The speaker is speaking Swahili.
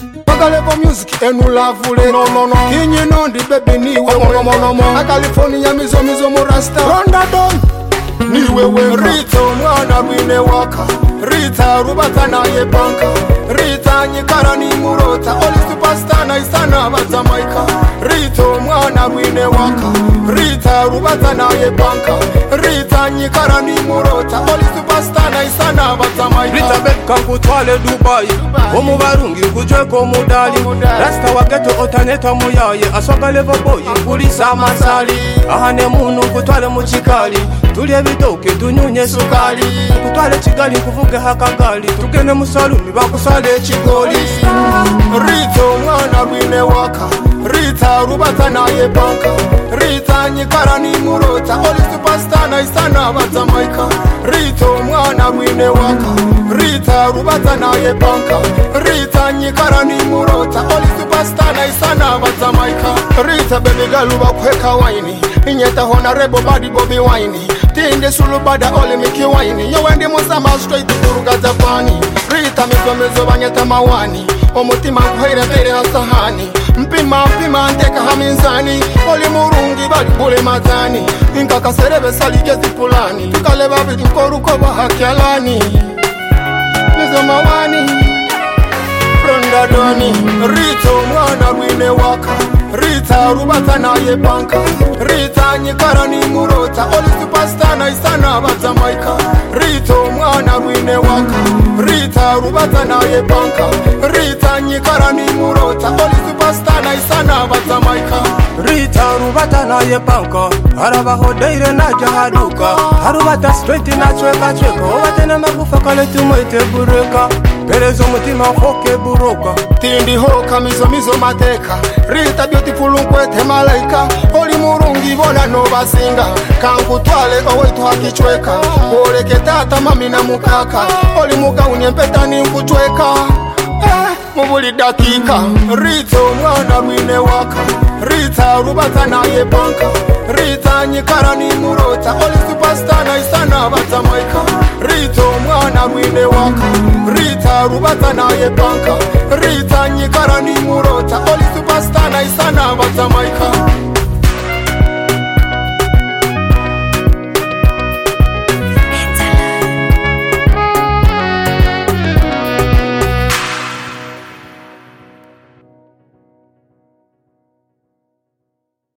Level music enulavule no kinyi nondi baby niwe a California mizo murasta Ronda Don niwe we Rito mwana wine waka Rita rubata na ye banka Rita nyikara ni murota Oli superstar na isana bata maika Rito mwana wine waka Rita rubata na ye banka Rita nyikara ni murota Oli superstar na isana bata maika Rita beka kutwale Dubai Omu barungi kujweko mudali Rasta wageto otaneta muyaye Asoka level boy kulisa masali Ahane munu kutwale muchikali Tulie bidoke tunyunye sukali Kutwale chigali kuvuge hakagali Tugene musalumi bakusale chigoli Rito mwana wine waka Rita rubata na ye banka Rita nyikara ni murota Oli superstar na isana bata maika Rito mwana wine waka Rita rubata na ye banka Rita nyikara ni murota Oli superstar na isana bata maika Rita baby girl ubakweka waini Inyeta honorable body Bobby Wine Tinde sulu bada ole miki wine Yewendi musama straight kuruga Japani Rita mizo banyeta mawani Omutima kuhaira tere na sahani Mpima ndeka haminzani Oli murungi bali bule mazani Inka kaserebe salige zipulani Tukale babidi mkoruko bahakialani Mizo mawani Ronda Doni Rito mwana wine waka Rita rubata na ye banka Rita nyikara ni murota Oli superstar na isana bata maika Rito mwana wine waka Rita rubata na ye banka Rita nyikara ni murota Oli superstar na isana bata maika Rita rubata na ye banka Haraba hodeire na jahaduka Harubata straight na chweka Obatena magufa kale tumoite bureka Perezo mutima foke buroka Tindi hoka mizo mateka Rita beautiful unkwete malaika Oli murungi bona no basinga Kankutwale owetu hakichweka Oleke tata mami na mukaka Oli muka unyempeta ni mkuchweka Mubuli dakika Rito mwana wine waka Rita rubata na ye banka Rita nyikara ni murota Oli superstar na isana bata maika Rito mwana wine waka Rita rubata na ye banka Rita nyikara ni murota Oli superstar na isana bata maika